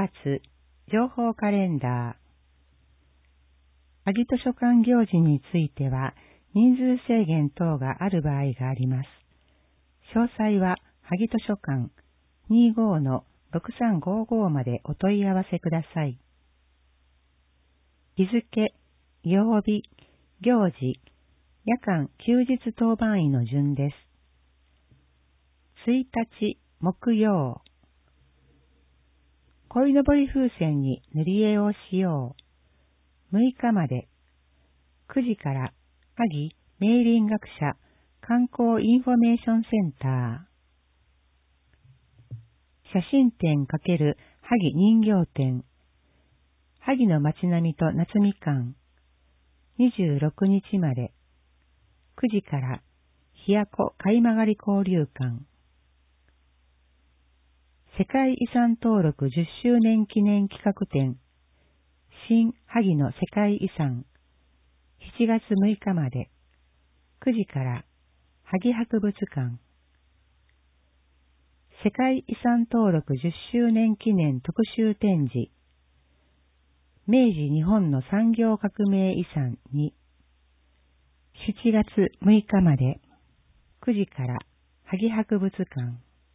月情報カレンダー。萩図書館行事については人数制限等がある場合があります。詳細は萩図書館 25-6355 までお問い合わせください。日付、曜日、行事、夜間休日当番医の順です。1日木曜。鯉のぼり風船に塗り絵をしよう。6日まで。9時から萩明林学者観光インフォメーションセンター。写真展×萩人形展。萩の街並みと夏みかん。26日まで。9時からひやこ貝曲がり交流館。世界遺産登録10周年記念企画展、新萩の世界遺産、7月6日まで、9時から萩博物館。世界遺産登録10周年記念特集展示、明治日本の産業革命遺産に、7月6日まで、9時から萩博物館。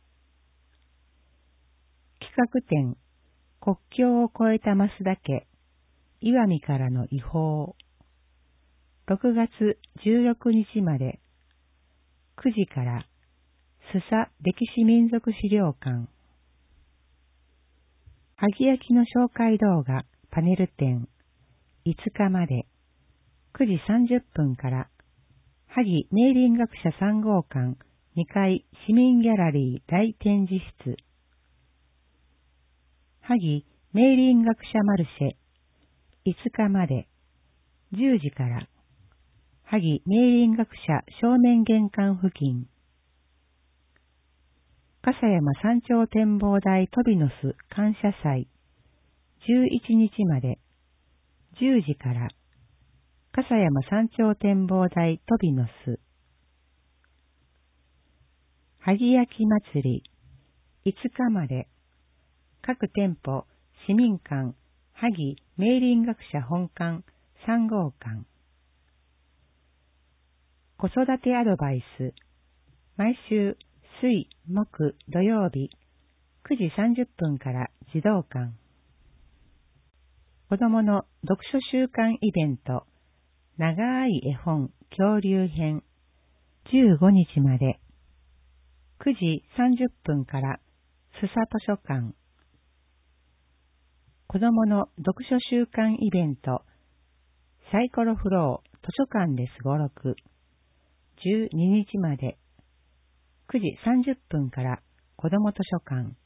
企画展、国境を越えた増田家、石見からの遺宝。6月16日まで、9時から、須佐歴史民俗資料館。萩焼きの紹介動画、パネル展、5日まで、9時30分から、萩明林学者3号館2階市民ギャラリー大展示室。萩明林学者マルシェ5日まで10時から萩明林学者正面玄関付近。笠山山頂展望台トビノス感謝祭11日まで10時から笠山山頂展望台トビノス。萩焼き祭り5日まで各店舗、市民館、萩明林学者本館3号館。子育てアドバイス、毎週水、木、土曜日、9時30分から児童館。子供の読書週間イベント、長い絵本恐竜編、15日まで、9時30分から須佐図書館。子供の読書週間イベント、サイコロフロー図書館ですごろく、12日まで、9時30分から子供図書館。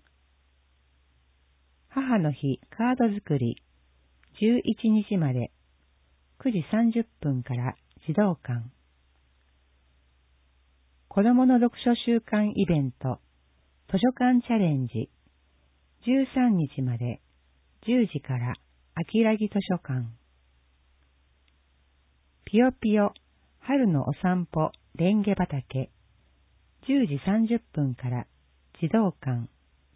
母の日カード作り、11日まで、9時30分から児童館。子供の読書週間イベント、図書館チャレンジ、13日まで、10時から秋良木図書館。ぴよぴよ春のお散歩レンゲ畑、10時30分から児童館。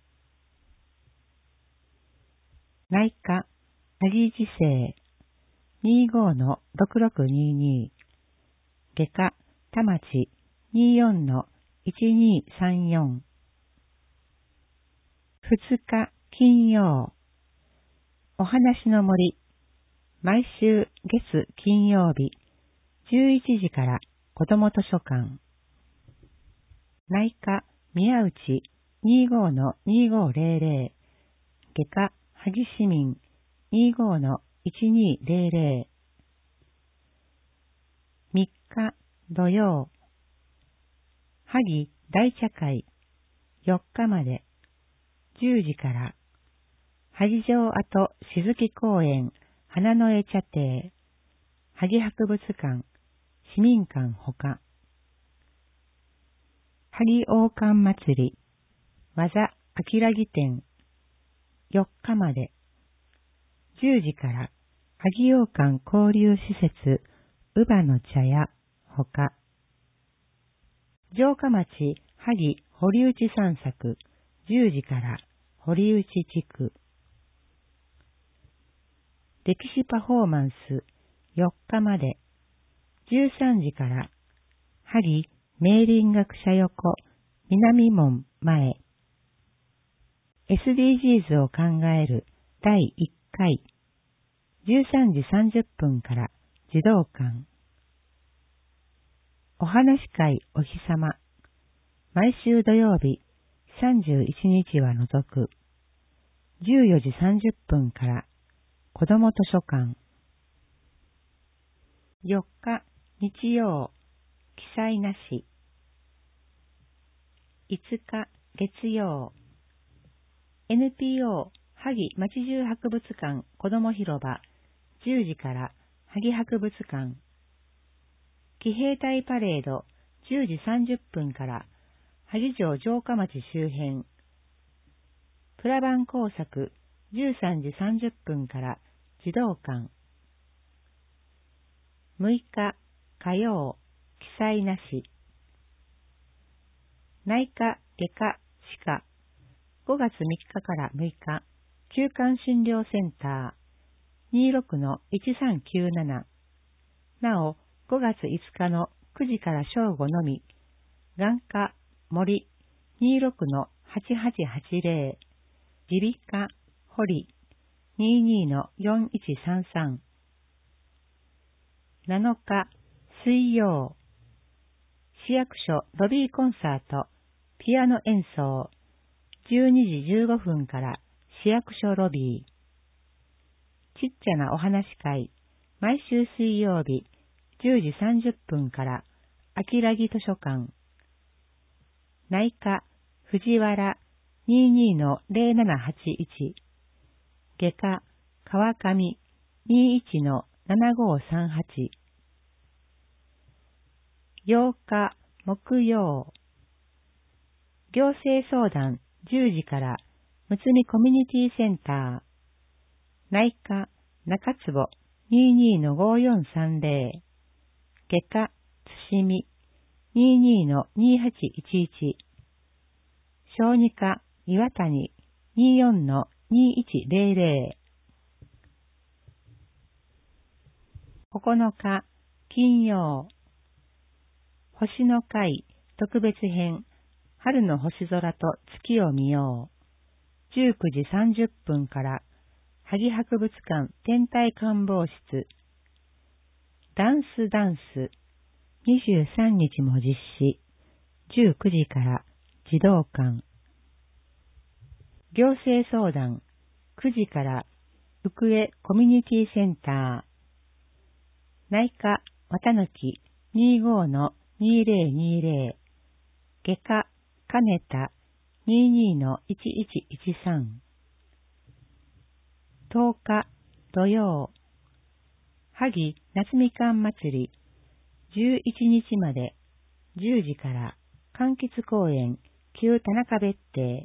内科萩治世 25-6622 外科田町 24-1234。2日金曜、お話の森、毎週月金曜日、11時から子ども図書館。内科宮内 25-2500、外科萩市民 25-1200。3日土曜、萩大茶会、4日まで、10時から、萩城跡静木公園花の絵茶亭、萩博物館、市民館ほか。萩王冠祭り、技秋良木店、4日まで、10時から萩王冠交流施設、乳母の茶屋ほか。城下町萩堀内散策、10時から堀内地区。 歴史パフォーマンス4日まで13時から萩明林学者横南門前 SDGs を考える第1回13時30分から児童館お話会お日様毎週土曜日31日は除く14時30分から子ども図書館4日日曜記載なし5日月曜 NPO 萩町中博物館子ども広場10時から萩博物館騎兵隊パレード10時30分から萩城城下町周辺プラバン工作13時30分から児童館6日火曜記載なし内科外科歯科5月3日から6日休館診療センター 26-1397 なお5月5日の9時から正午のみ眼科森 26-8880 耳鼻科堀 22-4133 7日水曜市役所ロビーコンサートピアノ演奏12時15分から市役所ロビーちっちゃなお話会毎週水曜日10時30分から秋良木図書館内科藤原 22-0781 外科川上 21-7538 8日木曜行政相談10時からむつみコミュニティセンター内科中坪 22-5430 外科津見 22-2811 小児科岩谷 24-2100 9日金曜星の会特別編春の星空と月を見よう19時30分から萩博物館天体観望室ダンス23日も実施19時から児童館行政相談9時から福江コミュニティセンター内科綿貫 25-2020 外科金田 22-1113 10日土曜萩夏みかん祭り11日まで10時から柑橘公園旧田中別邸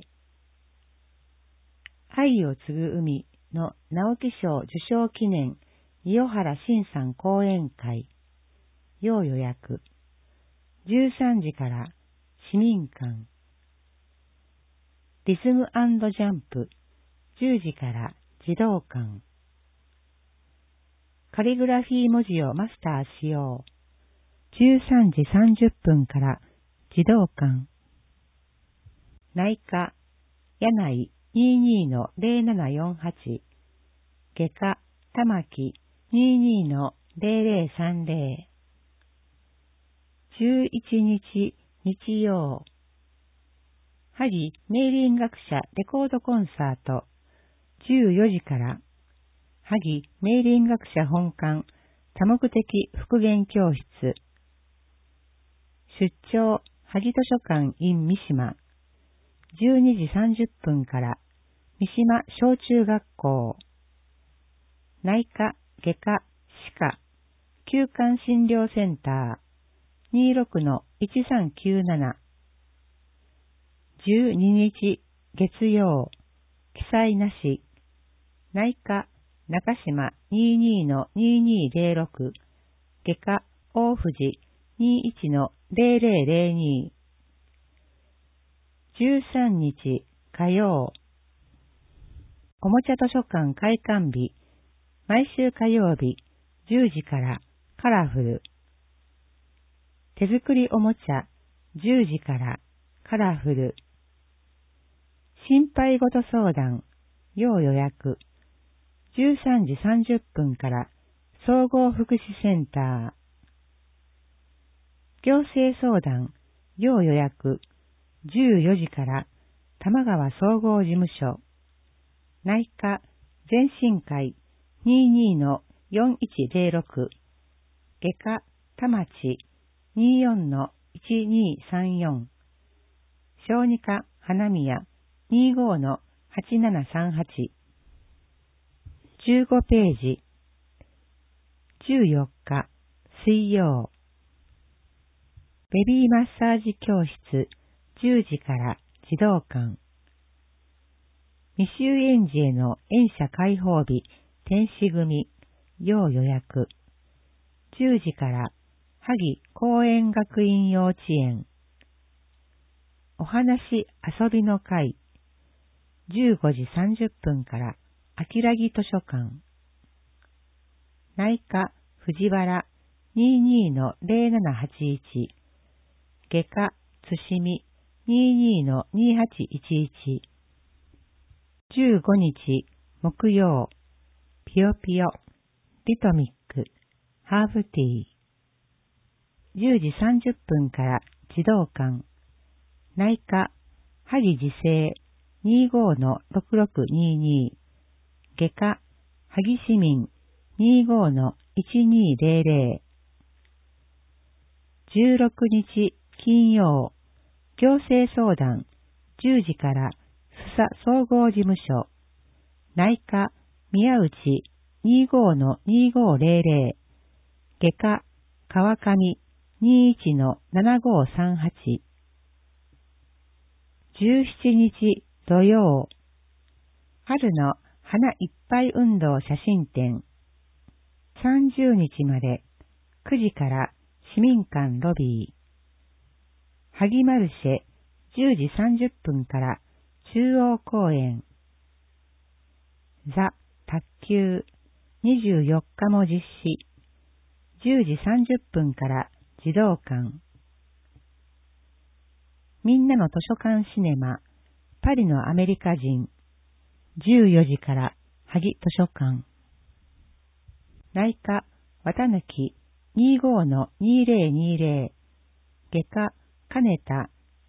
愛を継ぐ海の直木賞受賞記念伊予原慎さん講演会要予約13時から市民館リズム&ジャンプ10時から児童館カリグラフィー文字をマスターしよう13時30分から児童館内科柳22-0748 外科玉木 22-0030 11日日曜萩明林学者レコードコンサート14時から萩明林学者本館多目的復元教室出張萩図書館 in 三島12時30分から三島小中学校内科外科歯科休館診療センター 26-1397 12日月曜記載なし内科中島 22-2206 外科大藤 21-0002 13日火曜おもちゃ図書館開館日毎週火曜日10時からカラフル。手作りおもちゃ10時からカラフル。心配事相談要予約13時30分から総合福祉センター。行政相談要予約14時から玉川総合事務所。内科全身会 22-4106。外科田町 24-1234。小児科花宮 25-8738。15ページ。14日水曜。ベビーマッサージ教室10時から児童館。未就園児への園舎開放日天使組要予約10時から萩公園学院幼稚園。お話遊びの会15時30分から秋木図書館。内科藤原 22-0781。外科津島 22-2811。15日木曜。ピヨピヨリトミックハーブティー。10時30分から児童館。内科萩自生 25-6622。外科萩市民 25-1200。16日金曜。行政相談10時から須佐総合事務所。内科宮内 25-2500。外科川上 21-7538。17日土曜。春の花いっぱい運動写真展。30日まで9時から市民館ロビー。萩マルシェ10時30分から中央公園。ザ・卓球24日も実施。10時30分から児童館。みんなの図書館シネマパリのアメリカ人14時から萩図書館。内科綿貫 25-2020。外科金田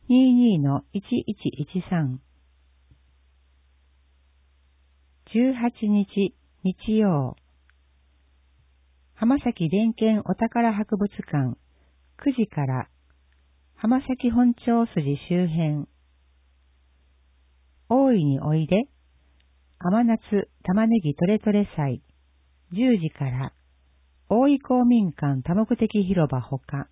22-1113。18日日曜。浜崎伝研お宝博物館9時から浜崎本町筋周辺。大いにおいで甘夏玉ねぎトレトレ祭10時から大井公民館多目的広場ほか。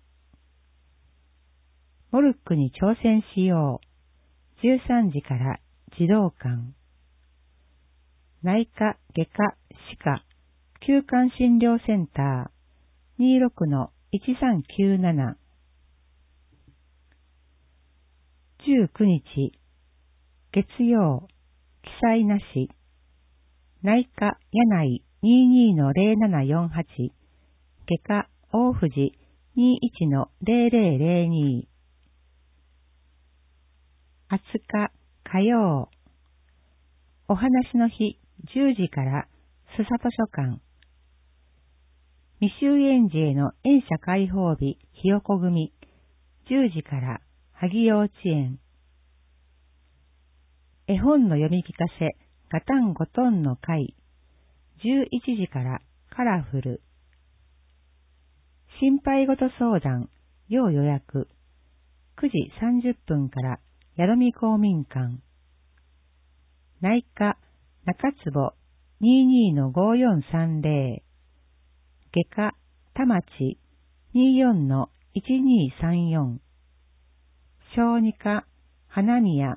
モルックに挑戦しよう13時から児童館。内科外科歯科休館診療センター 26-1397。19日月曜。記載なし。内科柳井 22-0748。外科大藤 21-0002。20日火曜。お話の日10時から須佐図書館。未就園児への園舎開放日ひよこ組10時から萩幼稚園。絵本の読み聞かせガタンゴトンの会11時からカラフル。心配事相談要予約9時30分から宿見公民館。内科中坪 22-5430。外科田町 24-1234。小児科花宮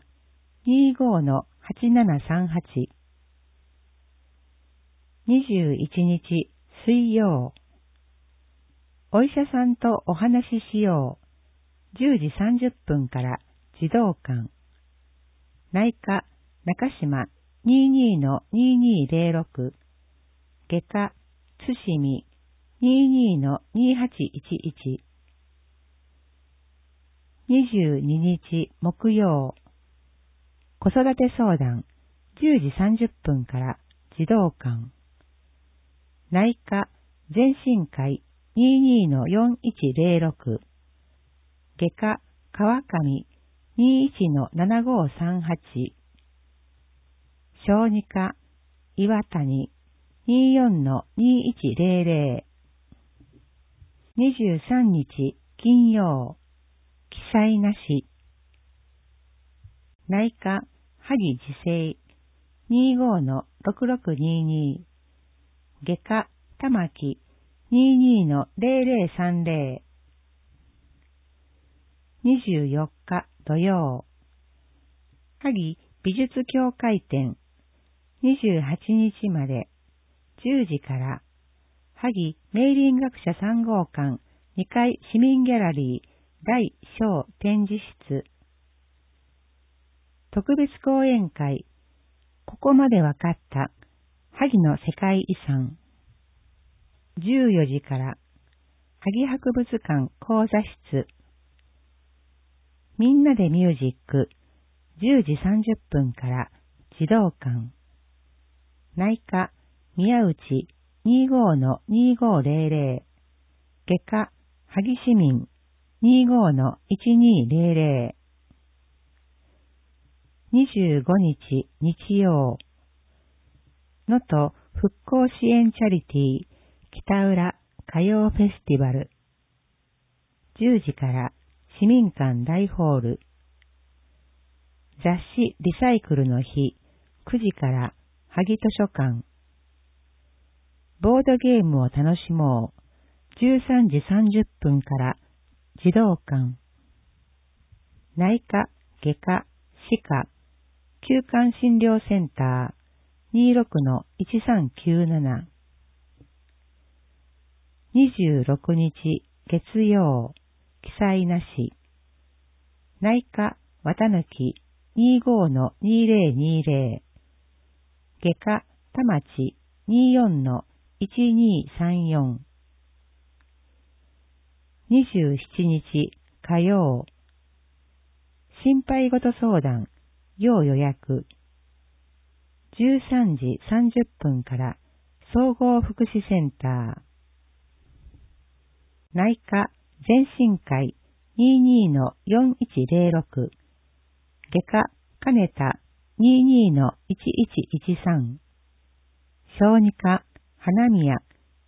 25-8738。21日水曜。お医者さんとお話ししよう10時30分から児童館。内科中島 22-2206。 外科津島22-2811 22日木曜、子育て相談10時30分から児童館。内科全身会22-4106。外科川上21-7538。小児科岩谷24-2100。23日金曜、記載なし。内科萩自生25-6622。外科玉木22-0030。24日土曜、萩美術協会展28日まで10時から萩明林学者3号館2階市民ギャラリー大小展示室。特別講演会、ここまでわかった萩の世界遺産。14時から萩博物館講座室。みんなでミュージック10時30分から児童館。内科宮内25-2500。外科萩市民25-1200。25日日曜、能登復興支援チャリティー北浦歌謡フェスティバル。10時から市民館大ホール。雑誌リサイクルの日9時から萩図書館。ボードゲームを楽しもう13時30分から児童館。内科、外科、歯科、休館診療センター26-1397。26日月曜、記載なし。内科綿貫25-2020。外科田町24-1234。27日火曜、心配事相談要予約。13時30分から総合福祉センター。内科全身会22-4106。外科金田22-1113。小児科花宮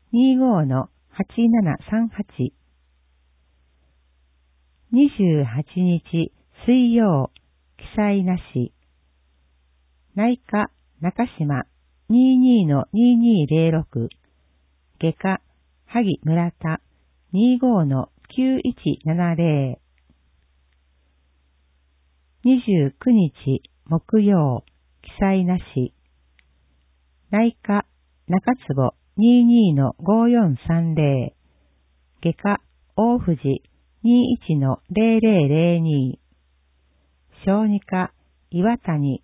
25-8738。28日水曜、記載なし。内科中島22-2206。外科萩村田25-9170。29日木曜、記載なし。内科中坪22-5430。外科大藤21-0002。小児科岩谷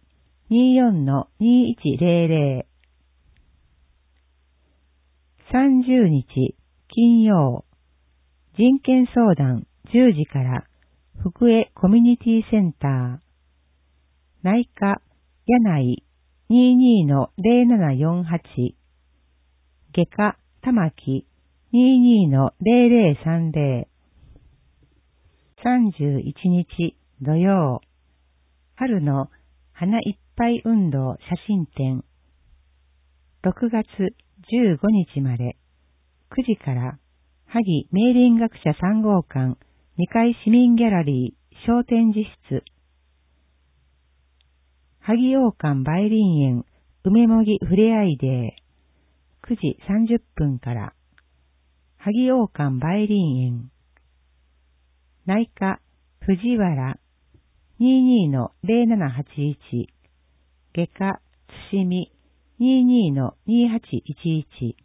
24-2100。30日金曜、人権相談10時から福江コミュニティセンター。内科柳井22-0748。外科玉木22-0030。31日土曜、春の花いっぱい運動写真展。6月15日まで9時から萩明林学者3号館2階市民ギャラリー小展示室。萩王館梅林園梅もぎふれあいデー9時30分から萩王館梅林園。内科藤原22-0781。外科津島22-2811。